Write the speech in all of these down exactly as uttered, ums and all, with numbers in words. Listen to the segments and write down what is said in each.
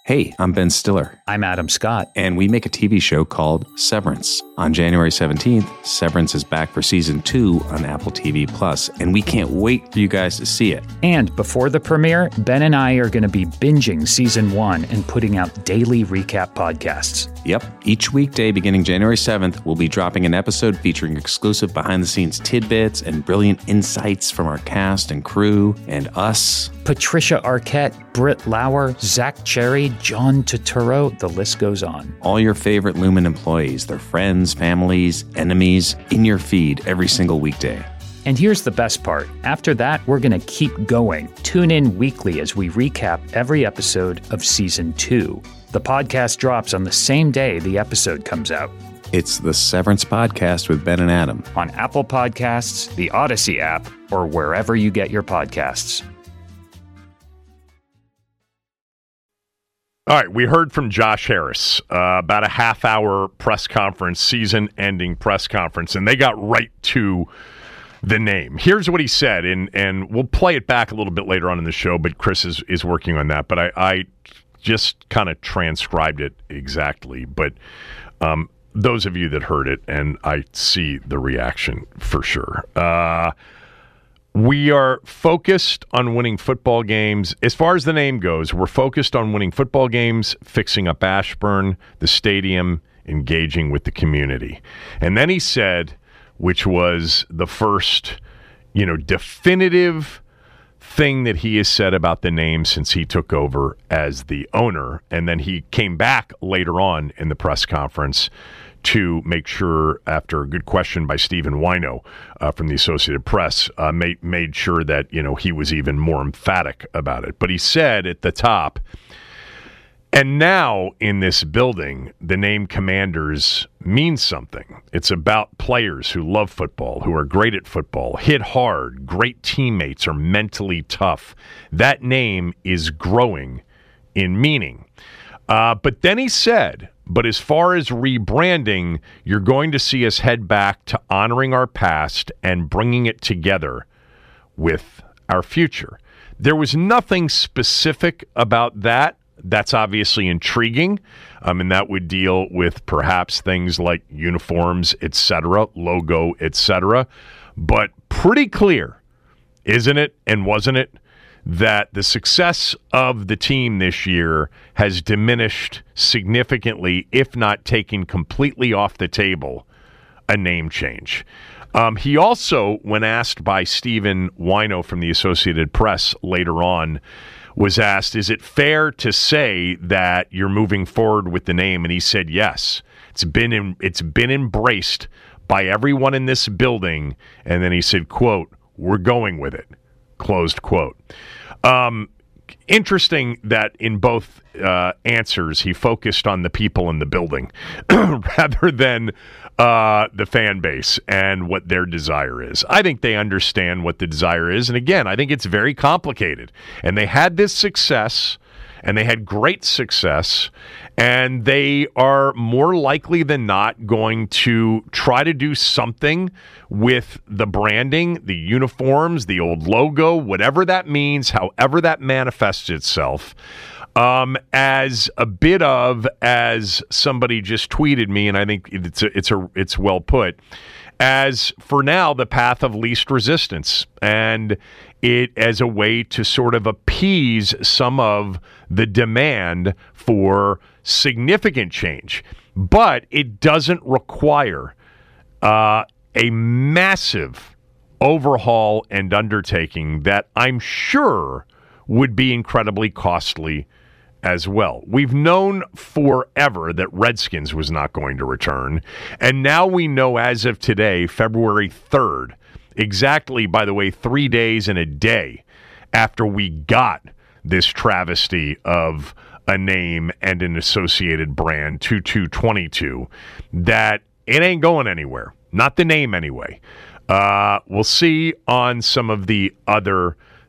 Hey, I'm Ben Stiller. I'm Adam Scott. And we make a T V show called Severance. On January seventeenth, Severance is back for season two on Apple T V Plus, and we can't wait for you guys to see it. And before the premiere, Ben and I are going to be binging season one and putting out daily recap podcasts. Yep. Each weekday beginning January seventh, we'll be dropping an episode featuring exclusive behind-the-scenes tidbits and brilliant insights from our cast and crew and us. Patricia Arquette, Britt Lauer, Zach Cherry, John Turturro, the list goes on. All your favorite Lumen employees, their friends, families, enemies, in your feed every single weekday. And here's the best part. After that, we're going to keep going. Tune in weekly as we recap every episode of season two. The podcast drops on the same day the episode comes out. It's the Severance Podcast with Ben and Adam. On Apple Podcasts, the Odyssey app, or wherever you get your podcasts. All right, we heard from Josh Harris, uh, about a half-hour press conference, season-ending press conference, and they got right to the name. Here's what he said, and and we'll play it back a little bit later on in the show, but Chris is, is working on that. But I, I just kind of transcribed it exactly. But um, those of you that heard it, and I see the reaction for sure. Uh We are focused on winning football games. As far as the name goes, we're focused on winning football games, fixing up Ashburn, the stadium, engaging with the community. And then he said, which was the first, you know, definitive thing that he has said about the name since he took over as the owner. And then he came back later on in the press conference to make sure, after a good question by Stephen Wino uh, from the Associated Press, uh, made, made sure that, you know, he was even more emphatic about it. But he said at the top, and now in this building, the name Commanders means something. It's about players who love football, who are great at football, hit hard, great teammates, are mentally tough. That name is growing in meaning. Uh, but then he said, but as far as rebranding, you're going to see us head back to honoring our past and bringing it together with our future. There was nothing specific about that. That's obviously intriguing, um, and that would deal with perhaps things like uniforms, et cetera, logo, et cetera. But pretty clear, isn't it, and wasn't it, that the success of the team this year has diminished significantly, if not taken completely off the table, a name change. Um, he also, when asked by Stephen Wino from the Associated Press later on, was asked, is it fair to say that you're moving forward with the name? And he said, yes. It's been in, it's been embraced by everyone in this building. And then he said, quote, we're going with it, closed quote. Um, interesting that in both uh, answers, he focused on the people in the building rather than uh, the fan base and what their desire is. I think they understand what the desire is. And again, I think it's very complicated. And they had this success, and they had great success, and they are more likely than not going to try to do something with the branding, the uniforms, the old logo, whatever that means, however that manifests itself, um, as a bit of, as somebody just tweeted me, and I think it's a, it's a, it's well put, as for now, the path of least resistance, and it as a way to sort of appease some of the demand for significant change. But it doesn't require uh, a massive overhaul and undertaking that I'm sure would be incredibly costly as well. We've known forever that Redskins was not going to return, and now we know as of today, February third, exactly, by the way, three days and a day after we got this travesty of a name and an associated brand, two two twenty-two, that it ain't going anywhere. Not the name anyway. Uh, we'll see on some of the other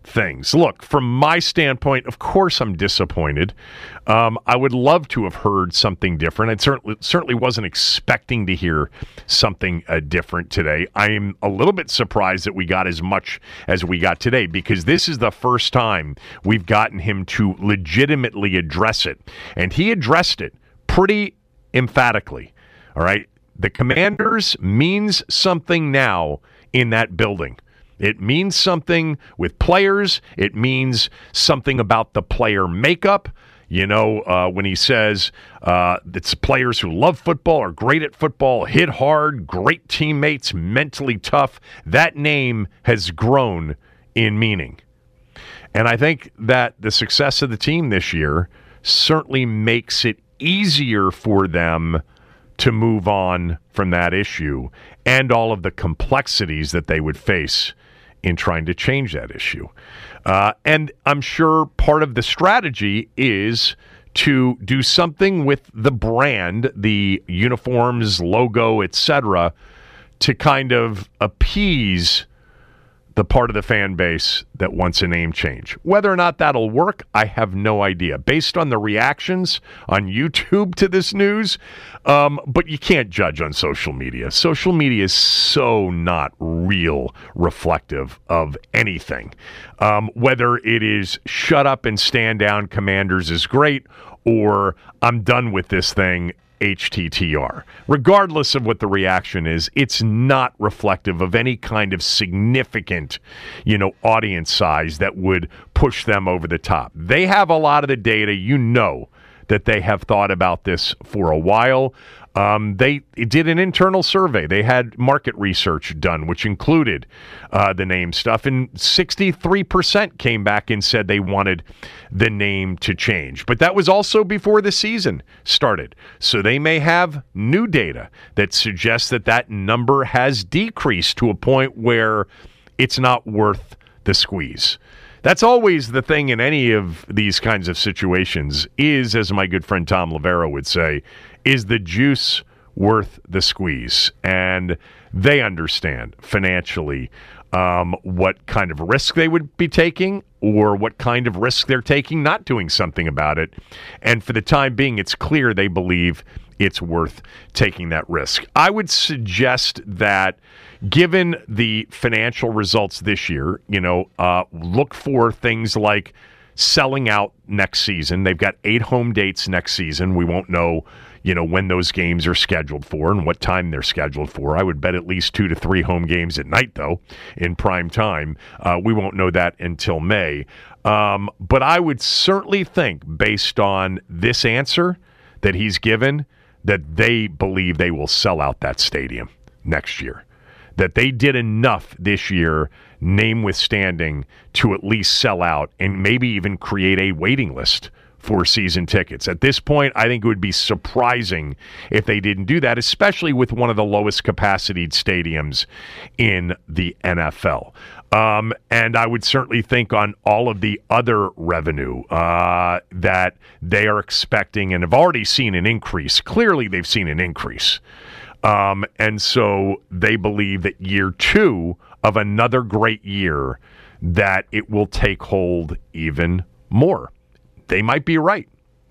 things. Look, from my standpoint, of course I'm disappointed. Um, I would love to have heard something different. I certainly, certainly wasn't expecting to hear something uh, different today. I am a little bit surprised that we got as much as we got today, because this is the first time we've gotten him to legitimately address it. And he addressed it pretty emphatically. All right. The Commanders means something now in that building. It means something with players. It means something about the player makeup. You know, uh, when he says uh, it's players who love football, are great at football, hit hard, great teammates, mentally tough, that name has grown in meaning. And I think that the success of the team this year certainly makes it easier for them to move on from that issue and all of the complexities that they would face in trying to change that issue. Uh, and I'm sure part of the strategy is to do something with the brand, the uniforms, logo, et cetera, to kind of appease the part of the fan base that wants a name change. Whether or not that'll work, I have no idea. Based on the reactions on YouTube to this news, um, but you can't judge on social media. Social media is so not real reflective of anything. Um, whether it is shut up and stand down, Commanders is great, or I'm done with this thing, H T T R. Regardless of what the reaction is, it's not reflective of any kind of significant, you know, audience size that would push them over the top. They have a lot of the data. You know that they have thought about this for a while. Um, they did an internal survey. They had market research done, which included uh, the name stuff, and sixty-three percent came back and said they wanted the name to change. But that was also before the season started. So they may have new data that suggests that that number has decreased to a point where it's not worth the squeeze. That's always the thing in any of these kinds of situations is, as my good friend Tom Lavero would say, is the juice worth the squeeze? And they understand financially um, what kind of risk they would be taking or what kind of risk they're taking not doing something about it. And for the time being, it's clear they believe it's worth taking that risk. I would suggest that given the financial results this year, you know, uh, look for things like selling out next season. They've got eight home dates next season. We won't know, you know, when those games are scheduled for and what time they're scheduled for. I would bet at least two to three home games at night, though, in prime time. Uh, we won't know that until May. Um, but I would certainly think, based on this answer that he's given, that they believe they will sell out that stadium next year. That they did enough this year, name withstanding, to at least sell out and maybe even create a waiting list for season tickets. At this point, I think it would be surprising if they didn't do that, especially with one of the lowest capacity stadiums in the N F L. Um, and I would certainly think on all of the other revenue uh, that they are expecting and have already seen an increase. Clearly, they've seen an increase. Um, and so they believe that year two of another great year, that it will take hold even more. They might be right.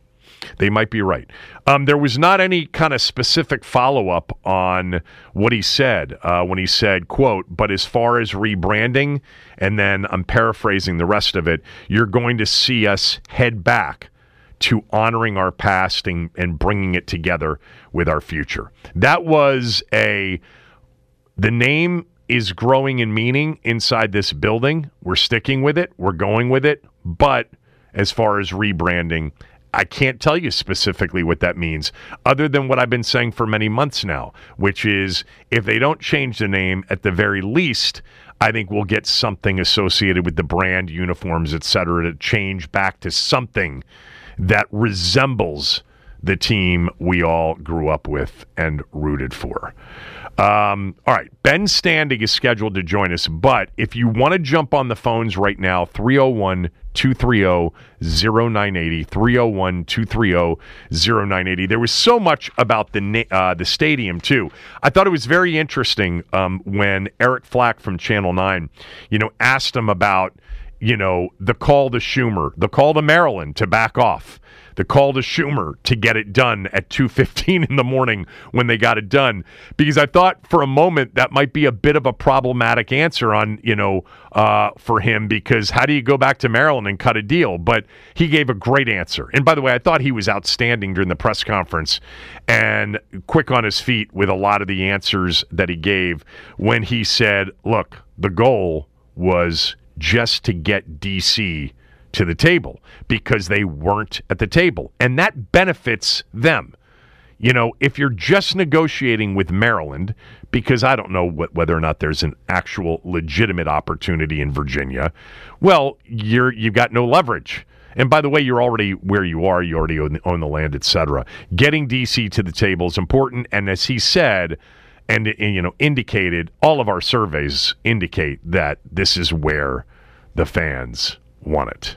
They might be right. Um, there was not any kind of specific follow-up on what he said uh, when he said, quote, but as far as rebranding, and then I'm paraphrasing the rest of it, you're going to see us head back to honoring our past and, and bringing it together with our future. That was a, the name is growing in meaning inside this building. We're sticking with it. We're going with it. But as far as rebranding, I can't tell you specifically what that means, other than what I've been saying for many months now, which is if they don't change the name, at the very least, I think we'll get something associated with the brand, uniforms, et cetera, to change back to something that resembles the team we all grew up with and rooted for. Um, all right, Ben Standing is scheduled to join us, but if you want to jump on the phones right now, three oh one, two three oh, oh nine eight oh, three oh one, two three oh, oh nine eight oh. There was so much about the uh, the stadium, too. I thought it was very interesting um, when Eric Flack from Channel nine, you know, asked him about, you know, the call to Schumer, the call to Maryland to back off, the call to Schumer to get it done at two fifteen in the morning when they got it done. Because I thought for a moment that might be a bit of a problematic answer on, you know, uh, for him, because how do you go back to Maryland and cut a deal? But he gave a great answer. And by the way, I thought he was outstanding during the press conference and quick on his feet with a lot of the answers that he gave when he said, look, the goal was just to get D C to the table because they weren't at the table. And that benefits them. You know, if you're just negotiating with Maryland, because I don't know wh- whether or not there's an actual legitimate opportunity in Virginia, well, you're, you've got no leverage. And by the way, you're already where you are. You already own the, own the land, et cetera. Getting D C to the table is important. And as he said, and, and you know, indicated, all of our surveys indicate that this is where the fans want it.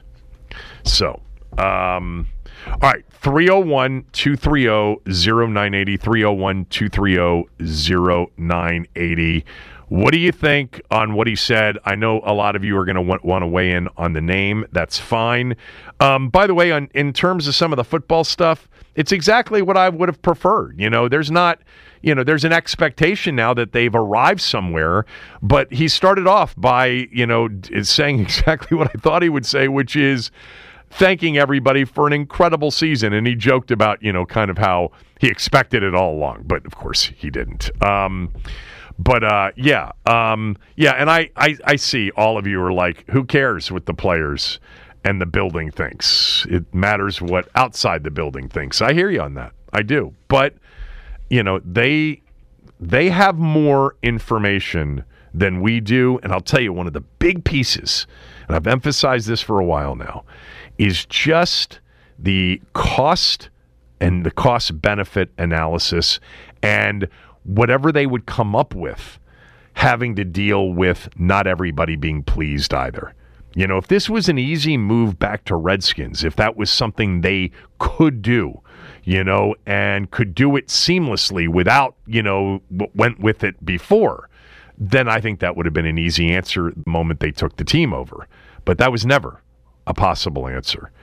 So, um, all right, three oh one, two three oh, oh nine eight oh, three oh one, two three oh, oh nine eight oh. What do you think on what he said? I know a lot of you are going to want, want to weigh in on the name. That's fine. Um, by the way, on, in terms of some of the football stuff, it's exactly what I would have preferred. You know, there's not... You know, there's an expectation now that they've arrived somewhere, but he started off by, you know, saying exactly what I thought he would say, which is thanking everybody for an incredible season. And he joked about, you know, kind of how he expected it all along, but of course he didn't. Um, but uh, yeah, um, yeah, and I, I, I see all of you are like, who cares what the players and the building thinks? It matters what outside the building thinks. I hear you on that. I do. But you know, they they have more information than we do. And I'll tell you, one of the big pieces, and I've emphasized this for a while now, is just the cost and the cost-benefit analysis and whatever they would come up with having to deal with not everybody being pleased either. You know, if this was an easy move back to Redskins, if that was something they could do, you know, and could do it seamlessly without, you know, what went with it before, then I think that would have been an easy answer the moment they took the team over. But that was never a possible answer.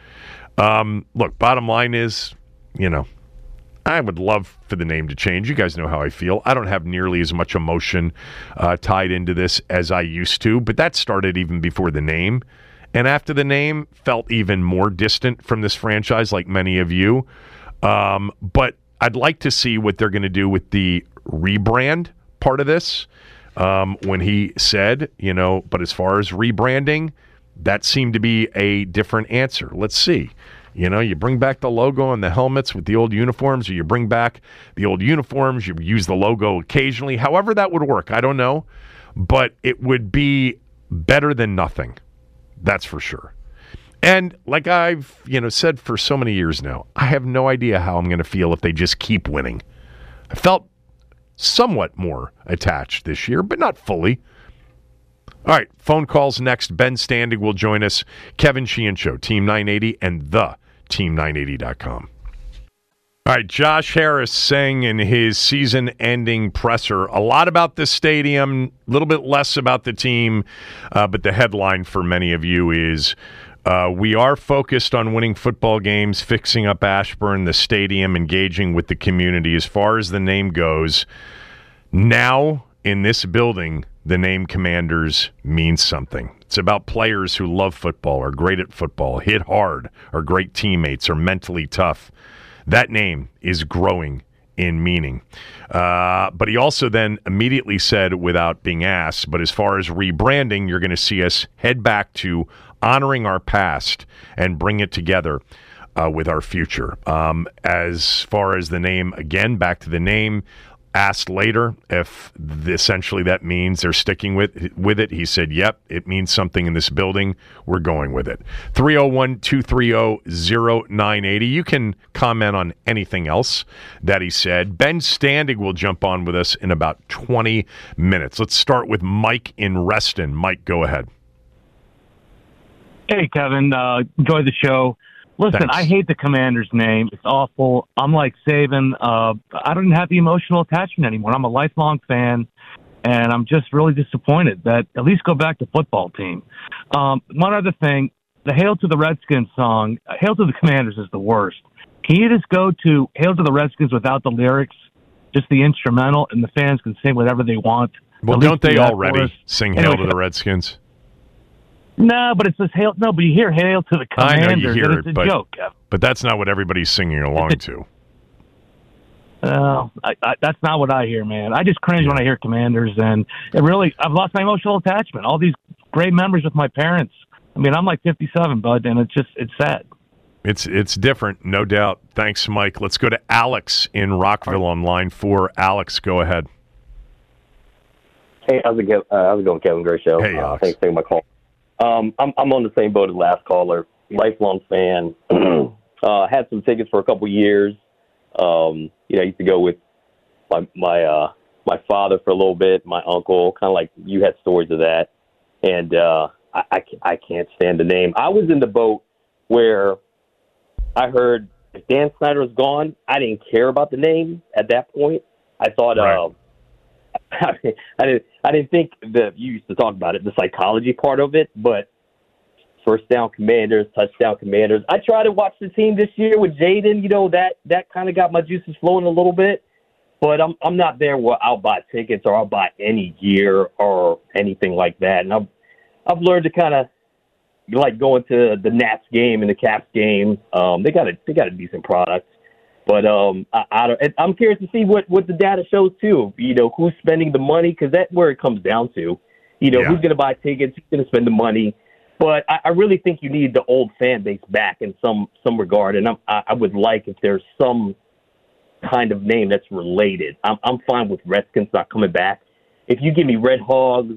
Um, look, bottom line is, you know, I would love for the name to change. You guys know how I feel. I don't have nearly as much emotion uh, tied into this as I used to, but that started even before the name. And after the name, felt even more distant from this franchise, like many of you. Um, but I'd like to see what they're going to do with the rebrand part of this. Um, when he said, you know, but as far as rebranding, that seemed to be a different answer. Let's see. You know, you bring back the logo and the helmets with the old uniforms, or you bring back the old uniforms, you use the logo occasionally. However that would work, I don't know. But it would be better than nothing. That's for sure. And like I've, you know, said for so many years now, I have no idea how I'm going to feel if they just keep winning. I felt somewhat more attached this year, but not fully. All right, phone calls next. Ben Standing will join us. Kevin Sheehan Show, Team nine eighty, and the team nine eighty dot com. All right, Josh Harris saying in his season-ending presser a lot about the stadium, a little bit less about the team, uh, but the headline for many of you is, uh, we are focused on winning football games, fixing up Ashburn, the stadium, engaging with the community. As far as the name goes, now in this building, the name Commanders means something. It's about players who love football, are great at football, hit hard, are great teammates, are mentally tough. That name is growing in meaning. Uh, but he also then immediately said, without being asked, but as far as rebranding, you're going to see us head back to honoring our past and bring it together uh, with our future. Um, as far as the name, again, back to the name, asked later if the, essentially that means they're sticking with with it. He said, yep, it means something in this building. We're going with it. three oh one, two three oh, oh nine eight oh. You can comment on anything else that he said. Ben Standing will jump on with us in about twenty minutes. Let's start with Mike in Reston. Mike, go ahead. Hey, Kevin. Uh, enjoy the show. Listen, Thanks. I hate the Commander's name. It's awful. I'm like Saban. Uh, I don't have the emotional attachment anymore. I'm a lifelong fan. and I'm just really disappointed that at least go back to football team. Um, one other thing, the Hail to the Redskins song, uh, Hail to the Commanders is the worst. Can you just go to Hail to the Redskins without the lyrics, just the instrumental, and the fans can sing whatever they want? Well, don't they already sing Hail anyway, to the Redskins? No, but it's just Hail. No, but you hear Hail to the Commanders. I know you hear and it's it, a but, joke, Kevin. But that's not what everybody's singing along to. Uh, I, I, that's not what I hear, man. I just cringe when I hear Commanders, and it really, I've lost my emotional attachment. All these great memories with my parents. I mean, I'm like fifty-seven, bud, and it's just, it's sad. It's it's different, no doubt. Thanks, Mike. Let's go to Alex in Rockville on line four. Alex, go ahead. Hey, how's it, go, uh, how's it going, Kevin? Great show. Hey, Alex. Uh, thanks for taking my call. Um, I'm I'm on the same boat as the last caller. Lifelong fan. uh, had some tickets for a couple years. Um, you know, I used to go with my my uh, my father for a little bit, my uncle, kind of like you had stories of that. And uh, I, I I can't stand the name. I was in the boat where I heard if Dan Snyder was gone, I didn't care about the name at that point. I thought. Right. Uh, I didn't. I didn't think that you used to talk about it, the psychology part of it. But first down Commanders, touchdown Commanders. I tried to watch the team this year with Jaden. You know that that kind of got my juices flowing a little bit. But I'm I'm not there where I'll buy tickets or I'll buy any gear or anything like that. And I've I've learned to kind of like going to the Nats game and the Caps game. Um, they got a they got a decent product. But um, I, I, I'm curious to see what, what the data shows, too. You know, who's spending the money, because that's where it comes down to. You know, yeah. Who's going to buy tickets, who's going to spend the money. But I, I really think you need the old fan base back in some, some regard. And I'm, I, I would like if there's some kind of name that's related. I'm, I'm fine with Redskins not coming back. If you give me Red Hogs,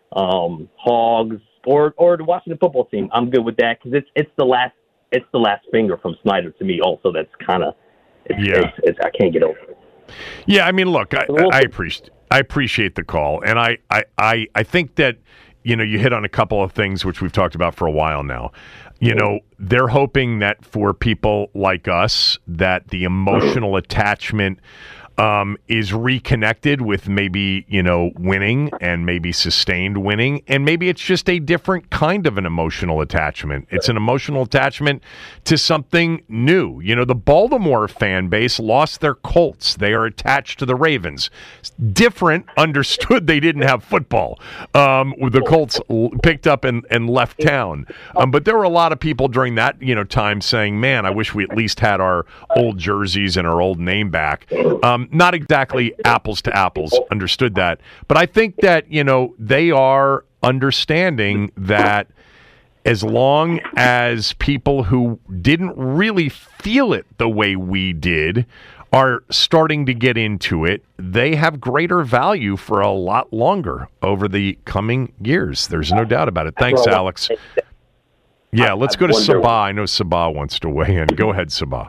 um, Hogs, or or the Washington football team, I'm good with that, because it's it's the last it's the last finger from Snyder to me. Also, that's kind of. It's, yeah, it's, it's, I can't get over it. Yeah, I mean, look, I, I appreciate I appreciate the call, and I, I, I, I think that you know you hit on a couple of things which we've talked about for a while now. You know, they're hoping that for people like us, that the emotional attachment um, is reconnected with maybe, you know, winning and maybe sustained winning. And maybe it's just a different kind of an emotional attachment. It's an emotional attachment to something new. You know, the Baltimore fan base lost their Colts. They are attached to the Ravens. Different, understood they didn't have football. Um, the Colts picked up and, and left town. Um, but there were a lot of people during that, you know, time saying, man, I wish we at least had our old jerseys and our old name back. Um, not exactly apples to apples, understood that. But I think that, you know, they are understanding that as long as people who didn't really feel it the way we did are starting to get into it, they have greater value for a lot longer over the coming years. There's no doubt about it. Thanks, Alex. Yeah, let's go to Sabah. I know Sabah wants to weigh in. Go ahead, Sabah.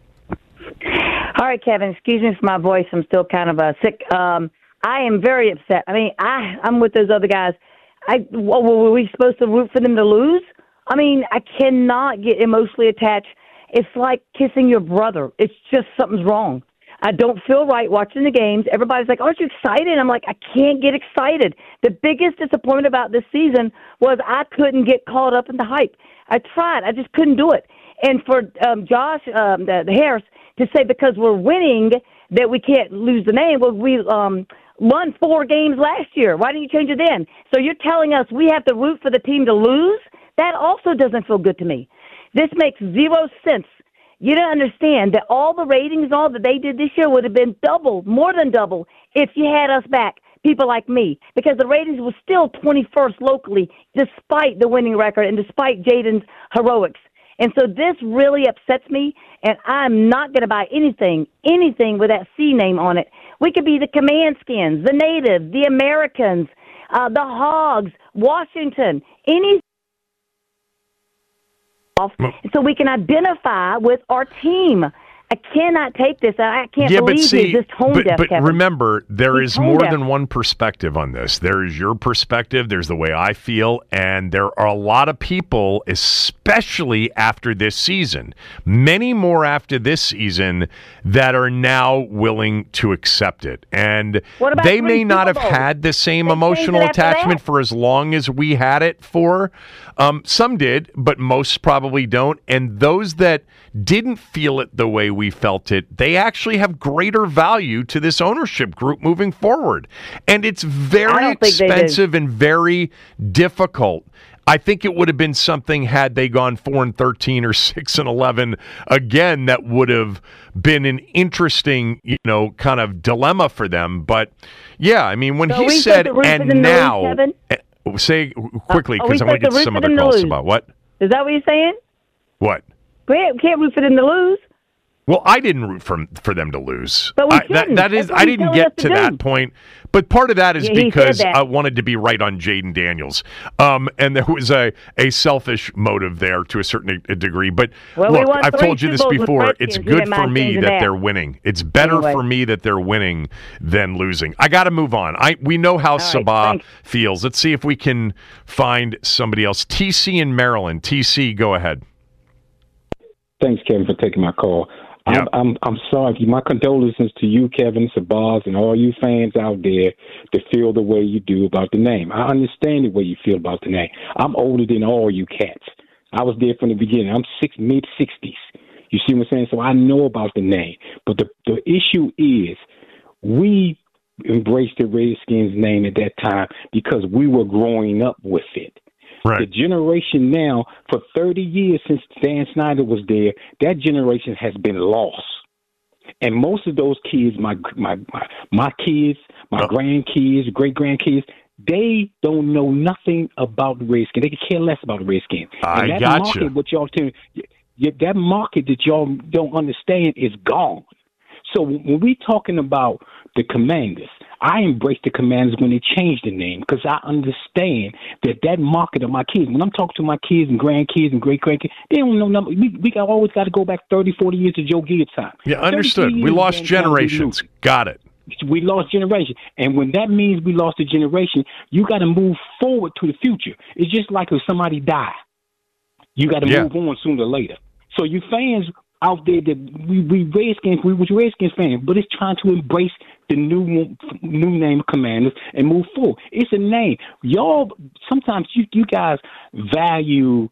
All right, Kevin, excuse me for my voice. I'm still kind of uh, sick. Um, I am very upset. I mean, I, I'm with those other guys. I, well, were we supposed to root for them to lose? I mean, I cannot get emotionally attached. It's like kissing your brother. It's just something's wrong. I don't feel right watching the games. Everybody's like, aren't you excited? I'm like, I can't get excited. The biggest disappointment about this season was I couldn't get caught up in the hype. I tried. I just couldn't do it. And for um, Josh, um, the, the Harris, to say because we're winning that we can't lose the name, well, we um, won four games last year. Why didn't you change it then? So you're telling us we have to root for the team to lose? That also doesn't feel good to me. This makes zero sense. You don't understand that all the ratings, all that they did this year would have been double, more than double, if you had us back, people like me, because the ratings were still twenty-first locally, despite the winning record and despite Jaden's heroics. And so this really upsets me, and I'm not going to buy anything, anything with that C name on it. We could be the Command Skins, the Natives, the Americans, uh, the Hogs, Washington, any. So we can identify with our team. I cannot take this. I can't yeah, believe but see, he's this tone but, deaf, but Kevin. remember, there He's is tone more deaf. than one perspective on this. There is your perspective, there's the way I feel, and there are a lot of people, especially after this season, many more after this season, that are now willing to accept it. And What about they three may not have Super Bowls? had the same They changed emotional it after attachment that. for as long as we had it for. Um, some did, but most probably don't. And those that didn't feel it the way we felt it, they actually have greater value to this ownership group moving forward. And it's I very don't think they do. expensive and very difficult. I think it would have been something had they gone four and thirteen or six and eleven again that would have been an interesting, you know, kind of dilemma for them. But yeah, I mean, when So he we said, set the roof and in the now, league, Kevin? eh, say quickly Uh, are we because I want set to get the to some roof other in the calls lose? about what? Is that what you're saying? What? We can't, can't root for them to lose. Well, I didn't root for for them to lose. But we I, that, couldn't. that is, That's what I he's didn't telling get us to to that do. point. But part of that is Yeah, he said because that. I wanted to be right on Jaden Daniels, um, and there was a, a selfish motive there to a certain a degree. But Well, we look, won I've three told you this Super Bowls with before. Redskins. It's You good didn't for mind me changing that that. they're winning. It's better Anyway. for me that they're winning than losing. I got to move on. I we know how right, Sabah thanks. feels. Let's see if we can find somebody else. T C in Maryland. T C, go ahead. Thanks, Kevin, for taking my call. Yep. I'm, I'm I'm sorry. My condolences to you, Kevin, Sabaz, and all you fans out there that feel the way you do about the name. I understand the way you feel about the name. I'm older than all you cats. I was there from the beginning. I'm six mid sixties. You see what I'm saying? So I know about the name. But the the issue is we embraced the Redskins name at that time because we were growing up with it. The Right. generation now, for thirty years since Dan Snyder was there, that generation has been lost. And most of those kids, my my my, my kids, my Oh. grandkids, great grandkids, they don't know nothing about the Redskins. They can care less about the Redskins. I and that gotcha. market, what y'all tell, y- that market that y'all don't understand is gone. So when we talking about the Commanders, I embrace the Commanders when they changed the name because I understand that that market of my kids, when I'm talking to my kids and grandkids and great-grandkids, they don't know nothing. We, we got, always got to go back thirty, forty years to Joe Gibbs' time. Yeah, thirty-three understood. We years lost Dan Snyder generations. losing. Got it. We lost generation. And when that means we lost a generation, you got to move forward to the future. It's just like if somebody died. You got to Yeah. move on sooner or later. So you fans out there that we, we Redskins, we was Redskins fans, but it's trying to embrace the new new name of Commanders and move forward. It's a name. Y'all, sometimes you, you guys value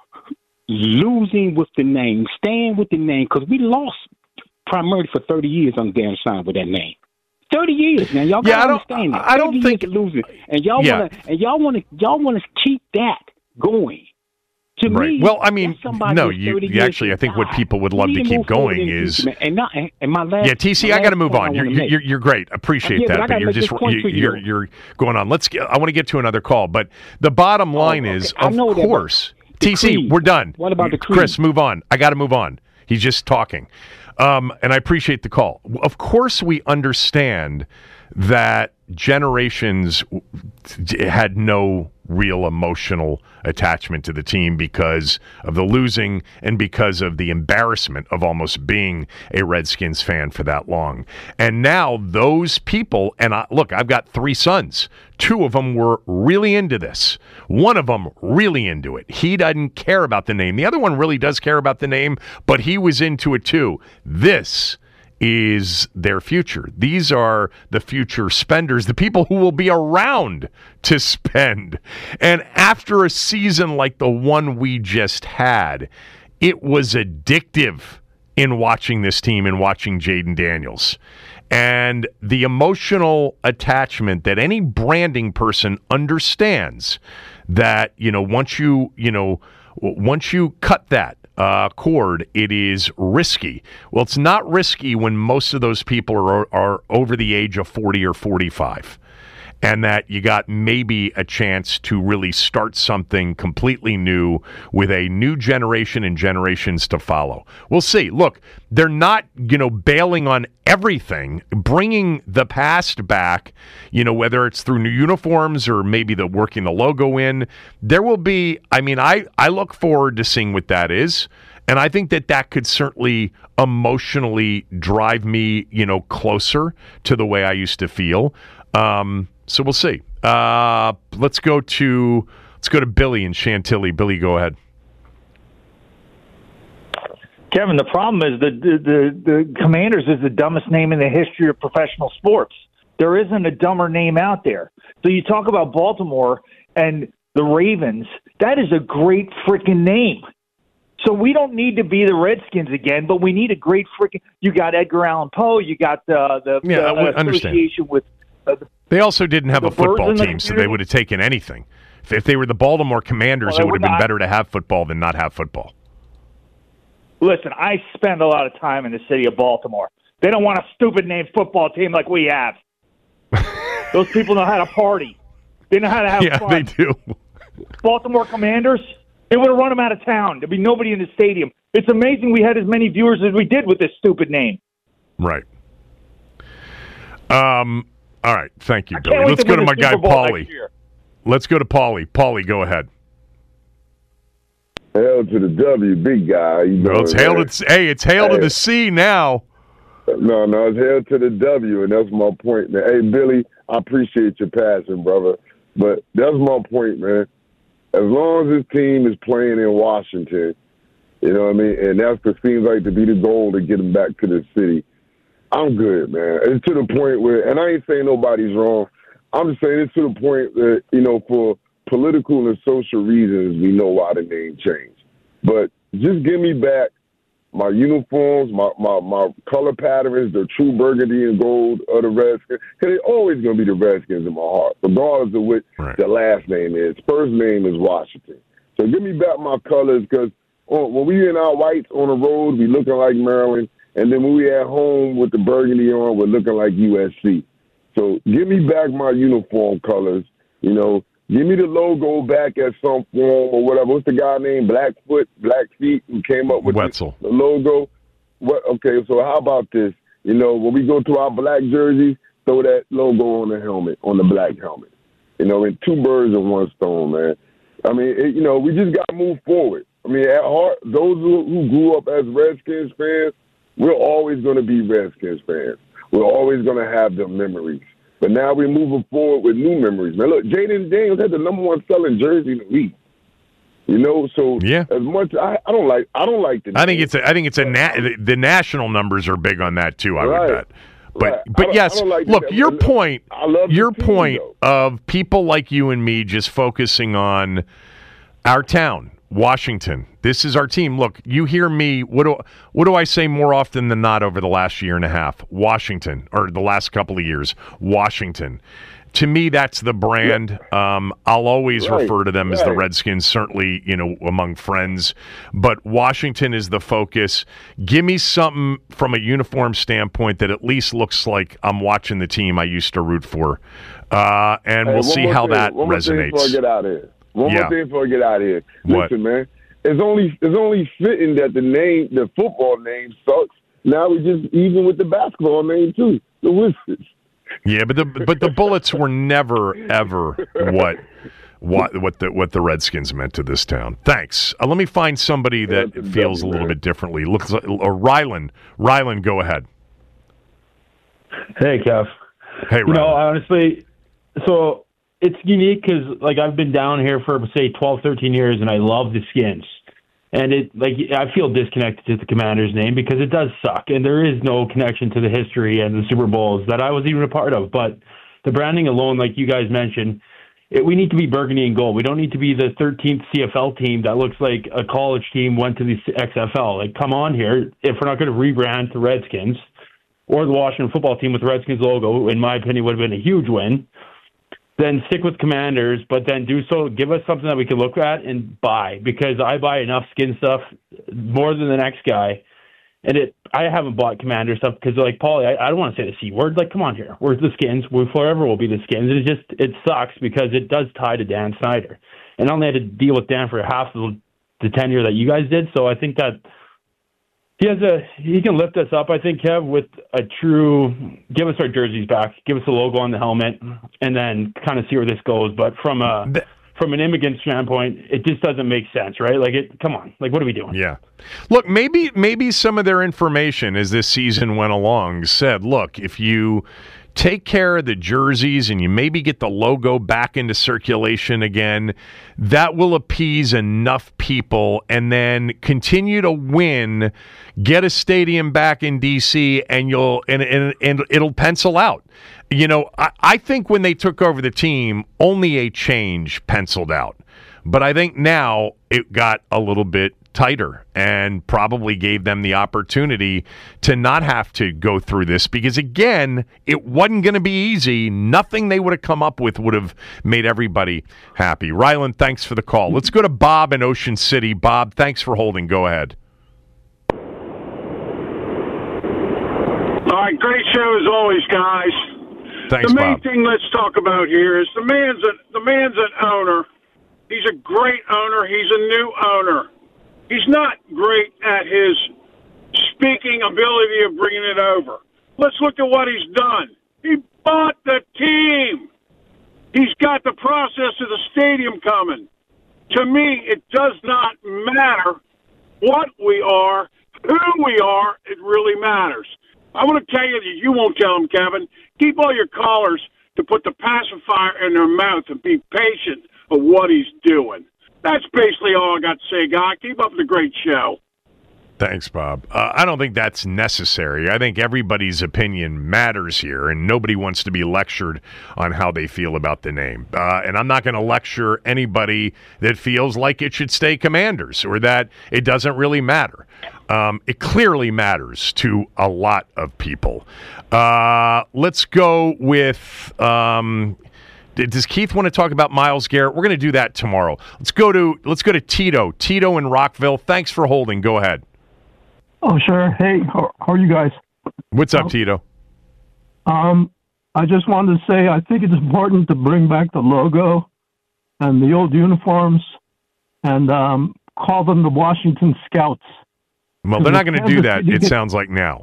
losing with the name, staying with the name, because we lost primarily for thirty years on Dan Snyder with that name. Thirty years, man. Y'all Yeah, I gotta don't- understand that. I don't thirty think- years of losing, and y'all Yeah. wanna and y'all wanna y'all wanna keep that going. To Right. me, Well, I mean, that's somebody no, that's you- thirty you years actually, I think what died. people would We love to need keep move forward going in the is- future, man. and not and, and my last Yeah, T C, my I got to last move point I on. You're, wanna make. you're you're great. Appreciate Yeah, but I that, but gotta you're make this just point you, to you. you're you're going on. Let's get, I want to get to another call, but the bottom line okay. is, I of know that, but course, the T C, creed. we're done. What about the Chris? creed? Move on. I got to move on. He's just talking, um, and I appreciate the call. Of course, we understand that generations had no real emotional attachment to the team because of the losing and because of the embarrassment of almost being a Redskins fan for that long. And now those people, and I, look, I've got three sons. Two of them were really into this. One of them really into it. He doesn't care about the name. The other one really does care about the name, but he was into it too. This is their future. These are the future spenders, the people who will be around to spend. And after a season like the one we just had, it was addictive in watching this team and watching Jaden Daniels. And the emotional attachment that any branding person understands that, you know, once you, you know, once you cut that Uh, cord, it is risky. Well, it's not risky when most of those people are are over the age of forty or forty-five, and that you got maybe a chance to really start something completely new with a new generation and generations to follow. We'll see. Look, they're not, you know, bailing on everything, bringing the past back, you know, whether it's through new uniforms or maybe the working the logo in. There will be, I mean, I, I look forward to seeing what that is. And I think that that could certainly emotionally drive me, you know, closer to the way I used to feel. Um, so we'll see. Uh, let's go to let's go to Billy in Chantilly. Billy, go ahead. Kevin, the problem is that the, the, the Commanders is the dumbest name in the history of professional sports. There isn't a dumber name out there. So you talk about Baltimore and the Ravens. That is a great freaking name. So we don't need to be the Redskins again, but we need a great freaking. You got Edgar Allan Poe. You got the the, yeah, the I w- association understand. with. Uh, the, they also didn't have a football the team, so they would have taken anything. If, if they were the Baltimore Commanders, well, it would have been not, better to have football than not have football. Listen, I spend a lot of time in the city of Baltimore. They don't want a stupid named football team like we have. Those people know how to party. They know how to have yeah, fun. Yeah, they do. Baltimore Commanders. They would have run them out of town. There'd be nobody in the stadium. It's amazing we had as many viewers as we did with this stupid name. Right. Um. All right. Thank you, I Billy. Let's to go to my Super guy, Bowl Paulie. Let's go to Paulie. Paulie, go ahead. Hail to the W, big guy. You know well, it's hail to the, hey, it's hail hey. to the C now. No, no, it's hail to the W, and that's my point, man. Hey, Billy, I appreciate your passion, brother, but that's my point, man. As long as this team is playing in Washington, you know what I mean, and that's what seems like to be the goal to get them back to the city, I'm good, man. It's to the point where, and I ain't saying nobody's wrong, I'm just saying it's to the point that, you know, for political and social reasons, we know why the name changed. But just give me back my uniforms, my, my, my color patterns, the true burgundy and gold of the Redskins. Because they're always going to be the Redskins in my heart, regardless of what right. the last name is. First name is Washington. So give me back my colors, because when we in our whites on the road, we looking like Maryland. And then when we at home with the burgundy on, we're looking like U S C. So give me back my uniform colors, you know. Give me the logo back at some form or whatever. What's the guy named Blackfoot, Blackfeet, who came up with Wetzel. The, the logo? What? Okay, so how about this? You know, when we go to our black jerseys, throw that logo on the helmet, on the black helmet. You know, and two birds in one stone, man. I mean, it, you know, we just got to move forward. I mean, at heart, those who, who grew up as Redskins fans, we're always going to be Redskins fans. We're always going to have them memories. But now we're moving forward with new memories. Man, look, Jaden Daniels had the number one selling jersey in the league. You know, so yeah. as much I, I don't like I don't like the I think it's a, I think it's a na- the national numbers are big on that too, I right. would bet. But right. but yes, like look, that. your point I love your team, point though. of people like you and me just focusing on our town, Washington. This is our team. Look, you hear me. What do what do I say more often than not over the last year and a half? Washington, or the last couple of years, Washington. To me, that's the brand. Um, I'll always right. refer to them right. as the Redskins, certainly, you know, among friends. But Washington is the focus. Give me something from a uniform standpoint that at least looks like I'm watching the team I used to root for. Uh, and hey, we'll see how thing, that one resonates. More thing before I get out of here. One yeah. more thing before I get out of here. What? Listen, man. It's only it's only fitting that the name, the football name, sucks. Now we just even with the basketball name too, the Wizards. Yeah, but the but the Bullets were never ever what what what the what the Redskins meant to this town. Thanks. Uh, let me find somebody that yeah, feels W, a little man. bit differently. Looks like, or Ryland. Ryland, go ahead. Hey, Kev. Hey, you Ryland. know, honestly, so it's unique because like I've been down here for say twelve, thirteen years, and I love the Skins. And it like I feel disconnected to the Commanders name because it does suck, and there is no connection to the history and the Super Bowls that I was even a part of. But the branding alone, like you guys mentioned, it, we need to be burgundy and gold. We don't need to be the thirteenth C F L team that looks like a college team went to the X F L. Like, come on here. If we're not going to rebrand to Redskins or the Washington football team with the Redskins logo, in my opinion, would have been a huge win. Then stick with Commanders, but then do so. Give us something that we can look at and buy, because I buy enough skin stuff more than the next guy, and it. I haven't bought Commander stuff because, like Paulie, I, I don't want to say the C word. Like, come on here, where's the Skins? We forever will be the Skins. It just it sucks because it does tie to Dan Snyder, and I only had to deal with Dan for half of the tenure that you guys did. So I think that he has a he can lift us up, I think, Kev, with a true give us our jerseys back, give us a logo on the helmet, and then kind of see where this goes. But from a from an immigrant standpoint, it just doesn't make sense, right? Like, it. Come on, like, what are we doing? Yeah. Look, maybe maybe some of their information as this season went along said, look, if you take care of the jerseys and you maybe get the logo back into circulation again, that will appease enough people, and then continue to win, get a stadium back in D C, and you'll and and, and it'll pencil out. You know, I, I think when they took over the team, only a change penciled out. But I think now it got a little bit tighter and probably gave them the opportunity to not have to go through this, because, again, it wasn't going to be easy. Nothing they would have come up with would have made everybody happy. Ryland, thanks for the call. Let's go to Bob in Ocean City. Bob, thanks for holding. Go ahead. All right, great show as always, guys. Thanks, the main Bob. thing let's talk about here is the man's a, the man's an owner. He's a great owner. He's a new owner. He's not great at his speaking ability of bringing it over. Let's look at what he's done. He bought the team. He's got the process of the stadium coming. To me, it does not matter what we are, who we are. It really matters. I want to tell you that you won't tell them, Kevin. Keep all your callers to put the pacifier in their mouth and be patient of what he's doing. That's basically all I got to say, guy. Keep up the great show. Thanks, Bob. Uh, I don't think that's necessary. I think everybody's opinion matters here, and nobody wants to be lectured on how they feel about the name. Uh, and I'm not going to lecture anybody that feels like it should stay Commanders or that it doesn't really matter. Um, it clearly matters to a lot of people. Uh, let's go with... Um, Does Keith want to talk about Myles Garrett? We're going to do that tomorrow. Let's go to let's go to Tito. Tito in Rockville. Thanks for holding. Go ahead. Oh, sure. Hey, how, how are you guys? What's up, um, Tito? Um, I just wanted to say I think it's important to bring back the logo and the old uniforms and um, call them the Washington Scouts. Well, they're not going to do that, it sounds like now.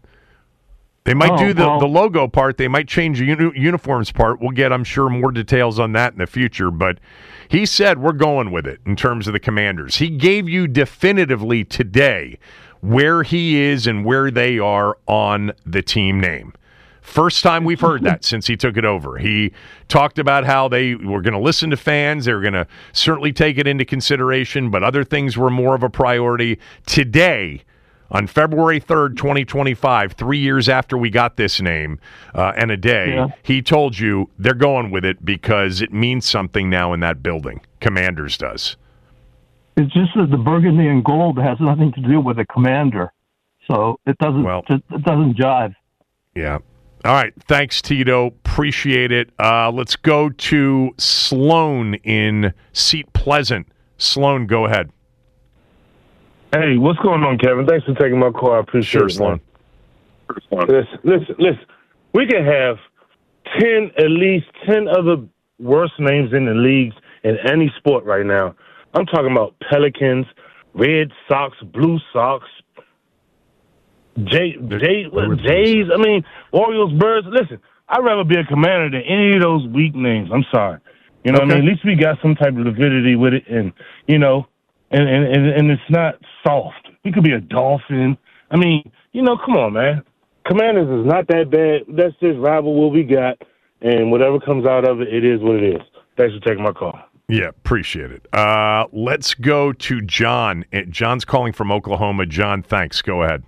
They might oh, do the, well, the logo part. They might change the uni- uniforms part. We'll get, I'm sure, more details on that in the future. But he said we're going with it in terms of the Commanders. He gave you definitively today where he is and where they are on the team name. First time we've heard that since he took it over. He talked about how they were going to listen to fans. They were going to certainly take it into consideration, but other things were more of a priority. Today, on February third, twenty twenty-five, three years after we got this name uh, and a day, yeah. he told you they're going with it because it means something now in that building. Commanders does. It's just that the burgundy and gold has nothing to do with the Commander, so it doesn't. Well, it doesn't jive. Yeah. All right. Thanks, Tito. Appreciate it. Uh, let's go to Sloan in Seat Pleasant. Sloan, go ahead. Hey, what's going on, Kevin? Thanks for taking my call. I appreciate sure, it. Sloan. Listen, listen, listen. We can have ten, at least ten other worst names in the leagues in any sport right now. I'm talking about Pelicans, Red Sox, Blue Sox, Jay, Jay, what, Jays. I mean, Orioles, Birds. Listen, I'd rather be a Commander than any of those weak names. I'm sorry. You know okay. what I mean? At least we got some type of validity with it, and, you know, and, and, and, and it's not soft. We could be a Dolphin. I mean, you know, come on, man. Commanders is not that bad. Let's just rival what we got, and whatever comes out of it, it is what it is. Thanks for taking my call. Yeah, appreciate it. Uh, let's go to John. John's calling from Oklahoma. John, thanks. Go ahead.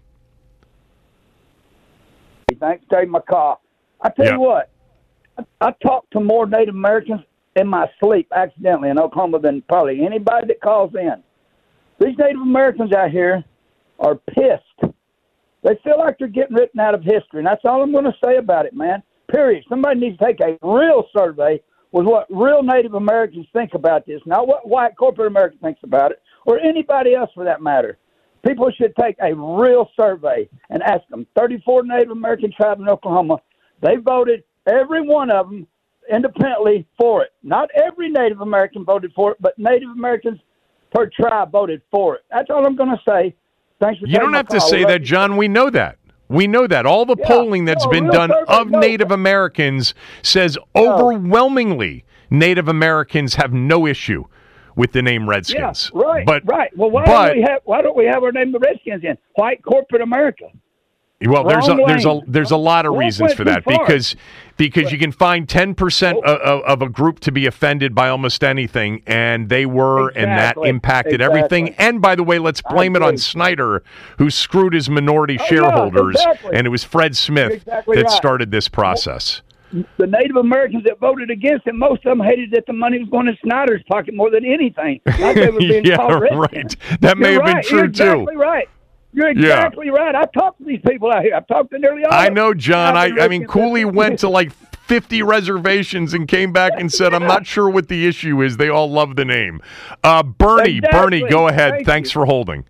Thanks for taking my call. I tell yeah. you what, I, I talked to more Native Americans in my sleep accidentally in Oklahoma than probably anybody that calls in. These Native Americans out here are pissed. They feel like they're getting written out of history, and that's all I'm going to say about it, man. Period. Somebody needs to take a real survey with what real Native Americans think about this, not what white corporate America thinks about it, or anybody else for that matter. People should take a real survey and ask them. thirty-four Native American tribes in Oklahoma, they voted, every one of them, independently for it. Not every Native American voted for it, but Native Americans per tribe voted for it. That's all I'm going to say. Thanks for You don't have to say that, John. We know that. We know that. All the yeah, polling that's no, been done of Native Americans says overwhelmingly Native Americans have no issue with the name Redskins. Yeah, right, but, right. Well, why but, don't we have why don't we have our name the Redskins in white corporate America? Well, there's a, Wrong there's a lane. there's a lot of Won't reasons went for too that far. because because you can find ten percent of, of a group to be offended by almost anything, and they were, and that Exactly. impacted Exactly. everything. And by the way, let's blame it on Snyder, who screwed his minority Oh, yeah, shareholders, exactly. and it was Fred Smith You're exactly that right. started this process. The Native Americans that voted against it, most of them hated that the money was going in Snyder's pocket more than anything. Not they were being Yeah, called Redskins. right. That may You're have been right. true, You're too. exactly right. You're Yeah. exactly right. I've talked to these people out here. I've talked to nearly all I of them. know, John. I, I've been I mean, looking- Cooley went to like fifty reservations and came back and said, I'm not sure what the issue is. They all love the name. Uh, Bernie, Exactly. Bernie, go ahead. Thank Thanks for holding.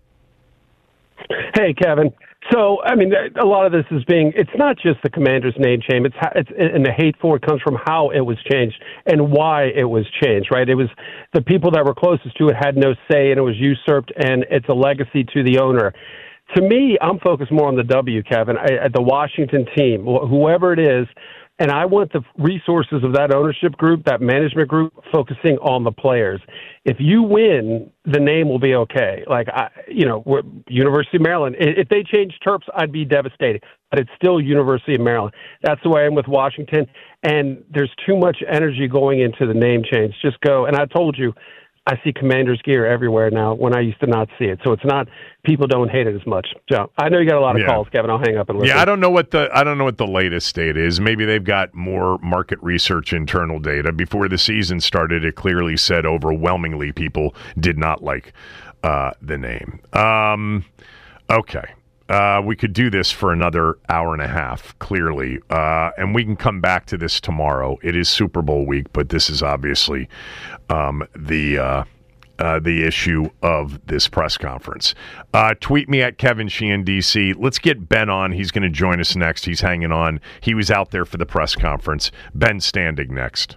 Hey, Kevin. So, I mean, a lot of this is being, it's not just the Commander's name change, it's, how- it's and the hate for it comes from how it was changed and why it was changed, right? It was the people that were closest to it had no say, and it was usurped, and it's a legacy to the owner. To me, I'm focused more on the W, Kevin, I, the Washington team, wh- whoever it is, and I want the resources of that ownership group, that management group, focusing on the players. If you win, the name will be okay. Like, I, you know, we're, University of Maryland. I- If they change Terps, I'd be devastated. But it's still University of Maryland. That's the way I am with Washington. And there's too much energy going into the name change. Just go. And I told you, I see Commander's gear everywhere now when I used to not see it. So it's not, people don't hate it as much. So I know you got a lot of Yeah. calls, Kevin. I'll hang up and listen. Yeah, I don't know what the I don't know what the latest state is. Maybe they've got more market research internal data. Before the season started, it clearly said overwhelmingly people did not like uh, the name. Um, okay. Uh, we could do this for another hour and a half, clearly, uh, and we can come back to this tomorrow. It is Super Bowl week, but this is obviously um, the uh, uh, the issue of this press conference. Uh, tweet me at Kevin Sheehan, D C. Let's get Ben on. He's going to join us next. He's hanging on. He was out there for the press conference. Ben Standig next.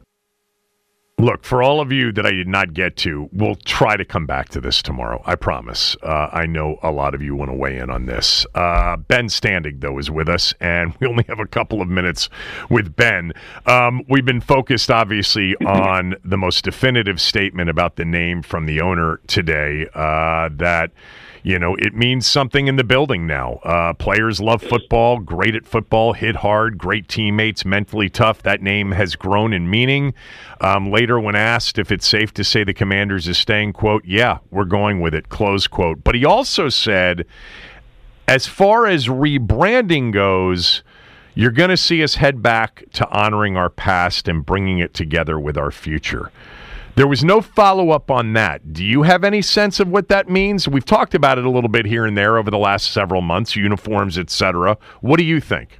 Look, for all of you that I did not get to, we'll try to come back to this tomorrow. I promise. Uh, I know a lot of you want to weigh in on this. Uh, Ben Standig, though, is with us, and we only have a couple of minutes with Ben. Um, we've been focused, obviously, on the most definitive statement about the name from the owner today, uh, that, you know, it means something in the building now. Uh, players love football, great at football, hit hard, great teammates, mentally tough. That name has grown in meaning. Um, later, when asked if it's safe to say the Commanders is staying, quote, yeah, we're going with it, close quote. But he also said, as far as rebranding goes, you're going to see us head back to honoring our past and bringing it together with our future. There was no follow-up on that. Do you have any sense of what that means? We've talked about it a little bit here and there over the last several months, uniforms, et cetera. What do you think?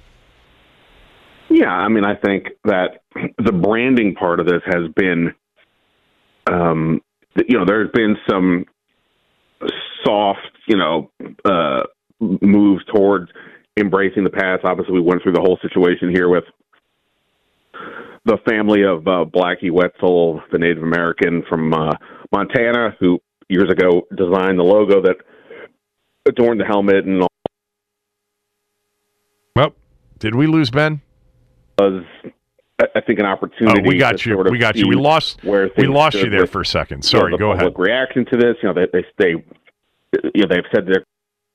Yeah, I mean, I think that the branding part of this has been, um, you know, there's been some soft, you know, uh, moves towards embracing the past. Obviously, we went through the whole situation here with the family of uh, Blackie Wetzel, the Native American from uh, Montana, who years ago designed the logo that adorned the helmet and all. Well, did we lose Ben? Was I think an opportunity. Oh, we got to you. Sort of We got you. see We lost. Where We things lost you stood there with, for a second. you know, Sorry. the Go ahead. public reaction to this, you know, they they, they you know they've said they're.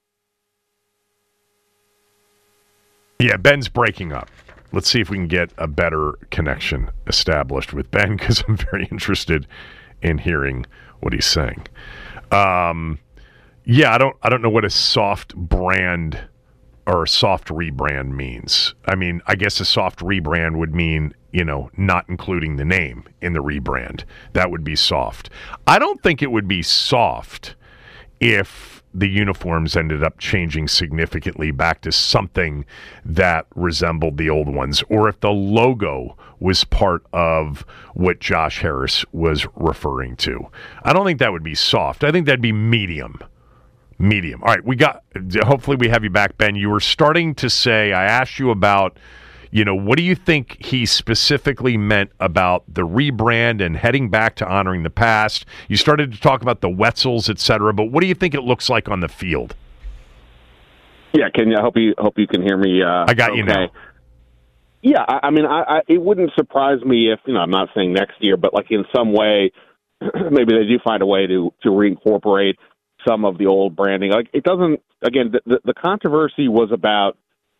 Yeah, Ben's breaking up. Let's see if we can get a better connection established with Ben, because I'm very interested in hearing what he's saying. Um, yeah, I don't, I don't know what a soft brand or a soft rebrand means. I mean, I guess a soft rebrand would mean, you know, not including the name in the rebrand. That would be soft. I don't think it would be soft if the uniforms ended up changing significantly back to something that resembled the old ones, or if the logo was part of what Josh Harris was referring to. I don't think that would be soft. I think that'd be medium. Medium. All right, we got, hopefully we have you back, Ben. You were starting to say, I asked you about, you know, what do you think he specifically meant about the rebrand and heading back to honoring the past? You started to talk about the Wetzels, et cetera, but what do you think it looks like on the field? Yeah, can you? I hope you hope you can hear me. Uh, I got you okay. now. Yeah, I, I mean, I, I, it wouldn't surprise me if, you know, I'm not saying next year, but like in some way, maybe they do find a way to, to reincorporate some of the old branding. Like it doesn't, again, the, the, the controversy was about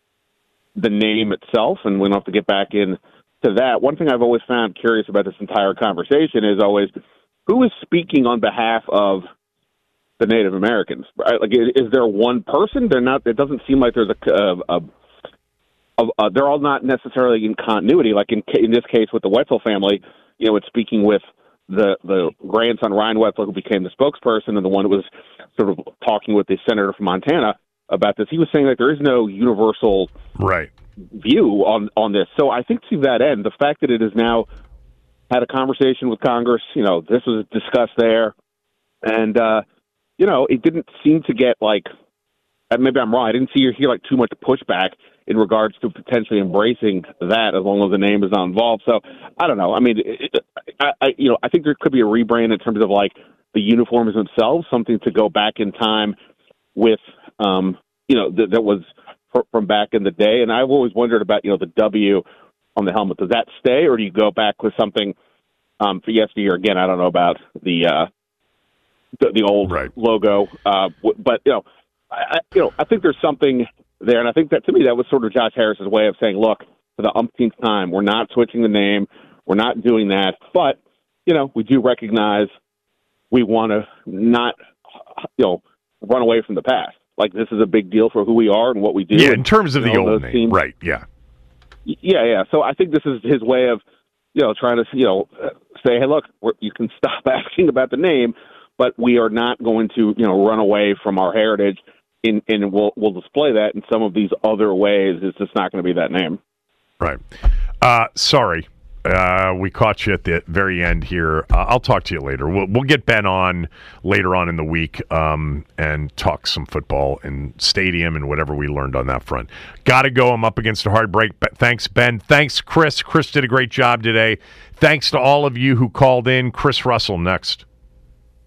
the name itself, and we don't have to get back into that. One thing I've always found curious about this entire conversation is always who is speaking on behalf of the Native Americans, right? Like, is, is there one person? They're not. It doesn't seem like there's a. a, a, a, a they're all not necessarily in continuity. Like in in this case with the Wetzel family, you know, it's speaking with the the grandson Ryan Wetzel, who became the spokesperson, and the one who was sort of talking with the senator from Montana about this. He was saying that there is no universal right view on on this. So I think to that end, the fact that it has now had a conversation with Congress, you know, this was discussed there, and. uh You know, it didn't seem to get like, and maybe I'm wrong, I didn't see or hear like too much pushback in regards to potentially embracing that as long as the name is not involved. So I don't know. I mean, it, I, I, you know, I think there could be a rebrand in terms of like the uniforms themselves, something to go back in time with, um, you know, th- that was fr- from back in the day. And I've always wondered about, you know, the W on the helmet. Does that stay, or do you go back with something um, for yesteryear? Again, I don't know about the, uh, The, the old right. logo, uh, w- but you know, I, I, you know, I think there's something there, and I think that to me that was sort of Josh Harris's way of saying, "Look, for the umpteenth time, we're not switching the name, we're not doing that, but you know, we do recognize we want to not, you know, run away from the past. Like this is a big deal for who we are and what we do." Yeah, and, in terms of you the know, old those name, teams, right? Yeah, yeah, yeah. So I think this is his way of, you know, trying to, you know, say, "Hey, look, we're, you can stop asking about the name." But we are not going to, you know, run away from our heritage, in, and we'll we'll display that in some of these other ways. It's just not going to be that name. Right. Uh, sorry, uh, we caught you at the very end here. Uh, I'll talk to you later. We'll we'll get Ben on later on in the week um, and talk some football and stadium and whatever we learned on that front. Got to go. I'm up against a hard break. But thanks, Ben. Thanks, Chris. Chris did a great job today. Thanks to all of you who called in. Chris Russell next.